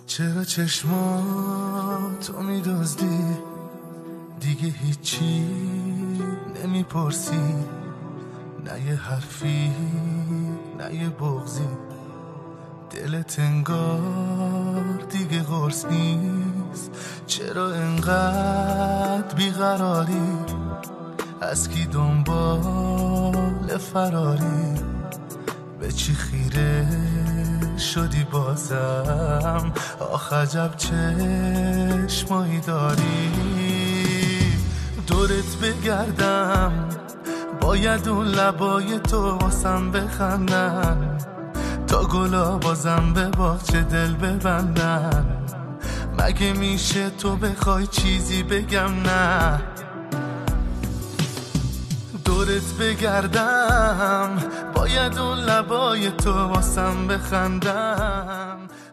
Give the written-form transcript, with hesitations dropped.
چرا چشماتو میدزدی دیگه هیچی نمیپرسی، نه یه حرفی نه یه بغضی، دلت انگار دیگه قرص نیست. چرا انقدر بیقراری؟ از کی دنبال فراری؟ به چی خیره شدی بازم؟ آخ عجب چشمایی داری. دورت بگردم باید اون لبای تو واسم بخندن، تا گلا بازم به باغچه دل ببندن. مگه میشه تو بخوای چیزی بگم نه؟ دورت بگردم باید اون لبای تو واسم بخندن.